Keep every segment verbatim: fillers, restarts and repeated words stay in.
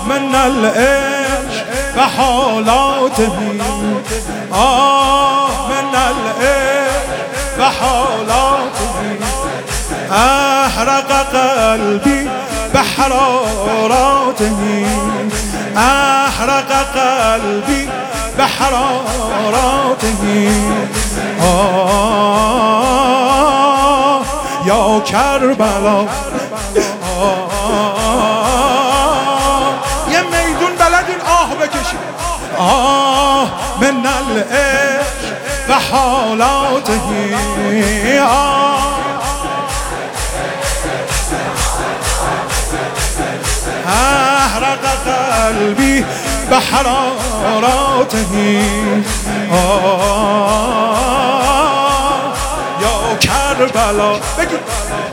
من العشق و حالاته آه من العشق و حالاته احرق قلبی بحراراته احرق قلبی بحراراته آه یا کربلا یه میدون بلدین آه بکشید آه من العشق و حالاته آه احرق قلبی بحراراته آه یا کربلا بگید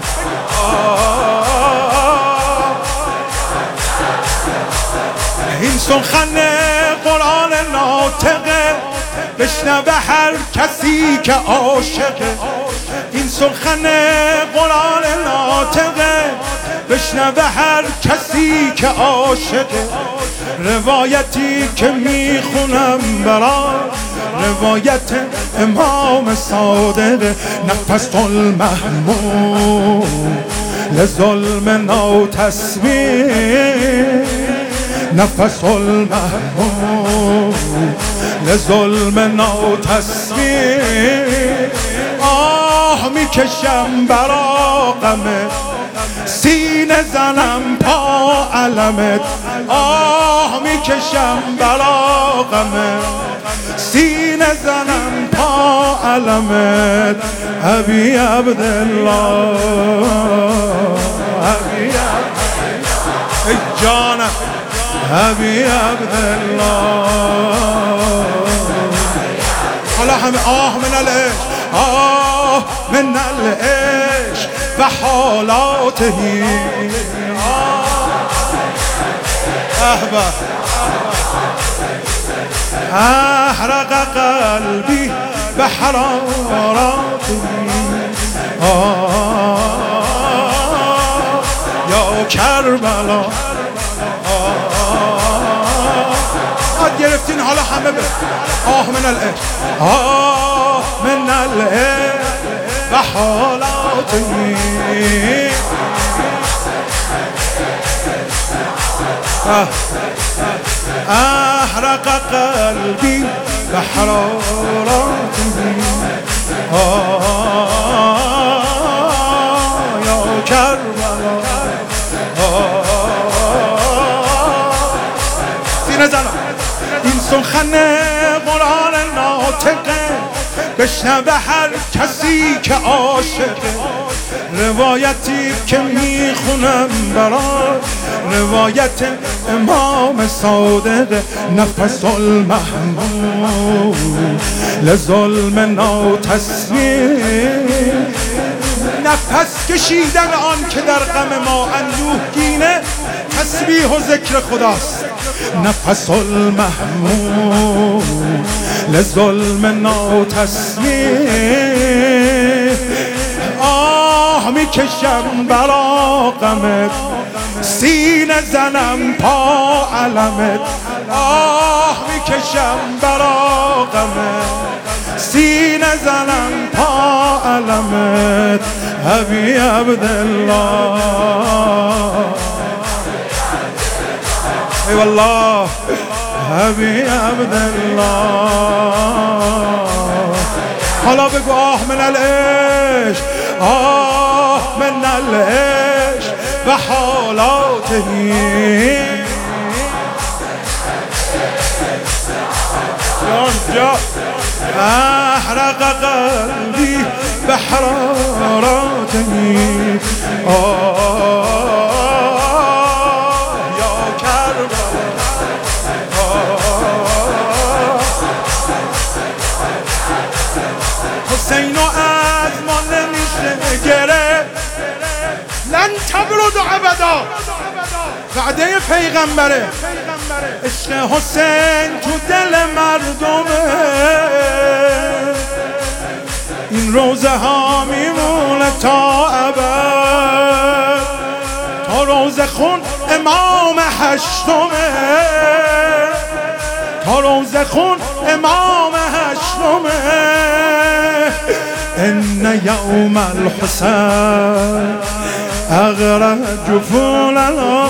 این سخن قرآن ناطقه بشنوه هر کسی که عاشقه این سخن قرآن ناطقه بشنوه هر کسی که عاشقه روایتی که میخونم برا روایت امام صادق نفس المحمود لظلم نو تسبیح نفس المحمود لظلم نو تسبیح آه میکشم برا غمت سینه زنم پا علمت آه میکشم برا غمت سینه زنم پا علمت ابی عبدالله ابی عبدالله ای جانم ابی عبدالله حالا همه آه من العشق آه من العشق و حالاته احبه احرق قلبی بحراراته آه یا کربلا آه گرفتین حالا همه به آه من العشق آه من العشق و حالاته احرق قلبی بحراراته آه یا کربلا سینه زنم این سخن قرآن ناطقه بشنوه هر کسی که عاشقه روایتی که میخونم برات روایت امام صادق نفس المحمود لظلم نو تسبیح نفس کشیدن آن که در غم ما اندوهگینه تسبیح و ذکر خداست نفس المحمود لظلم نو تسبیح آه میکشم برا غمت سینه زنم پا علمت آه میکشم برا غمت سینه زنم پا علمت ابی عبدالله ای والله ابی عبدالله حالا بگو آه من العشق آه من العشق و حالاته جا احرق قلبی بحراراته آه یا کربلا حسینو از ما نمیشه گره لن تبرد ابدا وعده پیغمبره عشق حسین تو دل مردمه این روزه ها میمونه تا ابد تا روزه خون امام هشتمه، تا روزه خون امام هشتمه. ان یوم الحسین اغرق جفوننا،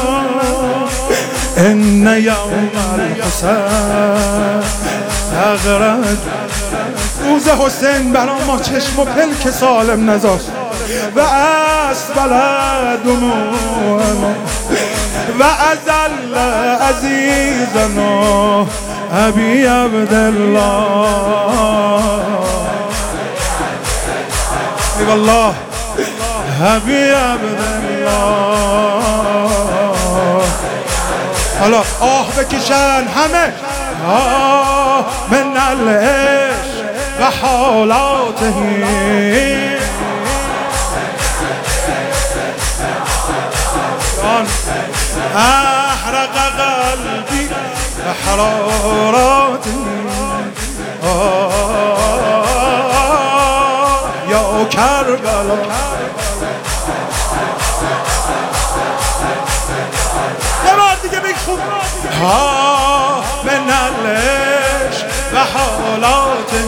ان یوم الحسین اغرق. روز حسین برا ما چشم و پلک سالم نذاشت و اسبل دموعنا و ازل عزیزنا ابی عبدالله. ای والله ابی عبدالله. حالا آه بکشن همه، آه من العشق و حالاته، احرق قلبی و حراراته. یا کربلا یه بار دیگه بگو. ها من العشق و حالاته